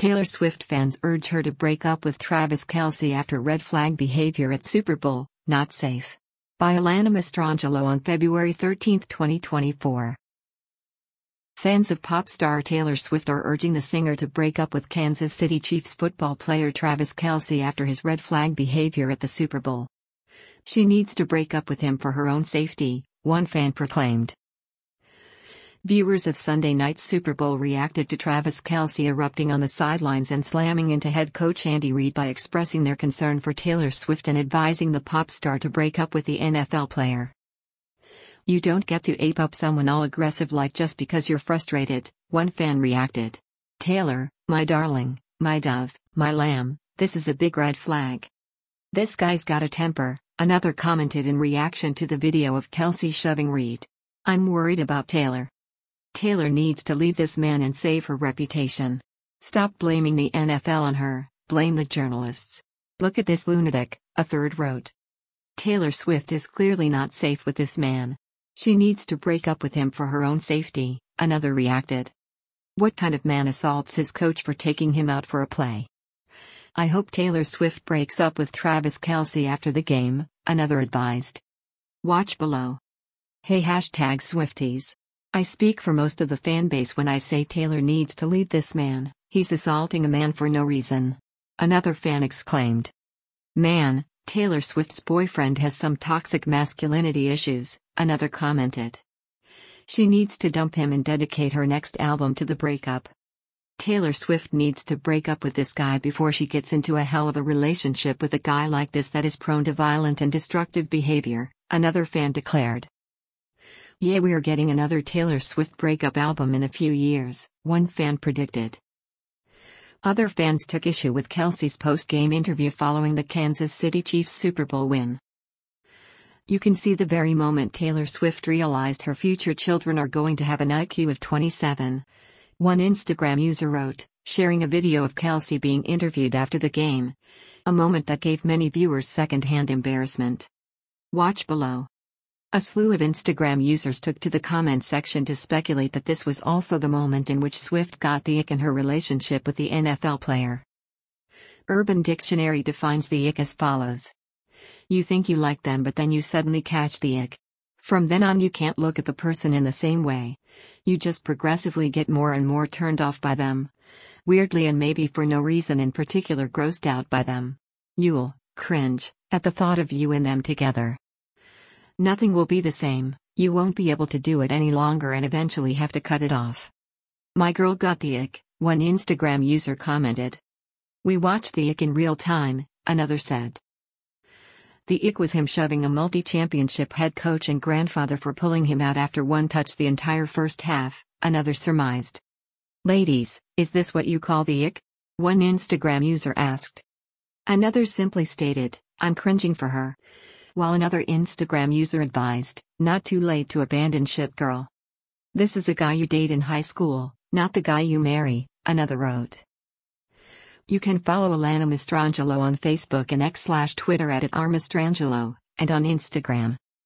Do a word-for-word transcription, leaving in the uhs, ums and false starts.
Taylor Swift fans urge her to break up with Travis Kelce after red flag behavior at Super Bowl, not safe. By Alana Mastrangelo on February thirteenth, twenty twenty-four. Fans of pop star Taylor Swift are urging the singer to break up with Kansas City Chiefs football player Travis Kelce after his red flag behavior at the Super Bowl. She needs to break up with him for her own safety, one fan proclaimed. Viewers of Sunday night's Super Bowl reacted to Travis Kelce erupting on the sidelines and slamming into head coach Andy Reid by expressing their concern for Taylor Swift and advising the pop star to break up with the N F L player. "You don't get to ape up someone all aggressive like just because you're frustrated," one fan reacted. "Taylor, my darling, my dove, my lamb, this is a big red flag. This guy's got a temper," another commented in reaction to the video of Kelce shoving Reid. "I'm worried about Taylor. Taylor needs to leave this man and save her reputation. Stop blaming the N F L on her, blame the journalists. Look at this lunatic," a third wrote. "Taylor Swift is clearly not safe with this man. She needs to break up with him for her own safety," another reacted. "What kind of man assaults his coach for taking him out for a play? I hope Taylor Swift breaks up with Travis Kelce after the game," another advised. Watch below. Hey hashtag Swifties. I speak for most of the fanbase when I say Taylor needs to leave this man, he's assaulting a man for no reason. Another fan exclaimed. "Man, Taylor Swift's boyfriend has some toxic masculinity issues," another commented. "She needs to dump him and dedicate her next album to the breakup. Taylor Swift needs to break up with this guy before she gets into a hell of a relationship with a guy like this that is prone to violent and destructive behavior," another fan declared. "Yeah, we are getting another Taylor Swift breakup album in a few years," one fan predicted. Other fans took issue with Kelce's post-game interview following the Kansas City Chiefs Super Bowl win. "You can see the very moment Taylor Swift realized her future children are going to have an I Q of twenty-seven. One Instagram user wrote, sharing a video of Kelce being interviewed after the game. A moment that gave many viewers second-hand embarrassment. Watch below. A slew of Instagram users took to the comment section to speculate that this was also the moment in which Swift got the ick in her relationship with the N F L player. Urban Dictionary defines the ick as follows. You think you like them but then you suddenly catch the ick. From then on you can't look at the person in the same way. You just progressively get more and more turned off by them. Weirdly and maybe for no reason in particular grossed out by them. You'll cringe at the thought of you and them together. Nothing will be the same, you won't be able to do it any longer and eventually have to cut it off. My girl got the ick, one Instagram user commented. We watched the ick in real time, another said. The ick was him shoving a multi-championship head coach and grandfather for pulling him out after one touch the entire first half, another surmised. Ladies, is this what you call the ick? One Instagram user asked. Another simply stated, I'm cringing for her. While another Instagram user advised, not too late to abandon ship girl. This is a guy you date in high school, not the guy you marry, another wrote. You can follow Alana Mastrangelo on Facebook and X slash Twitter at, at rmastrangelo, and on Instagram.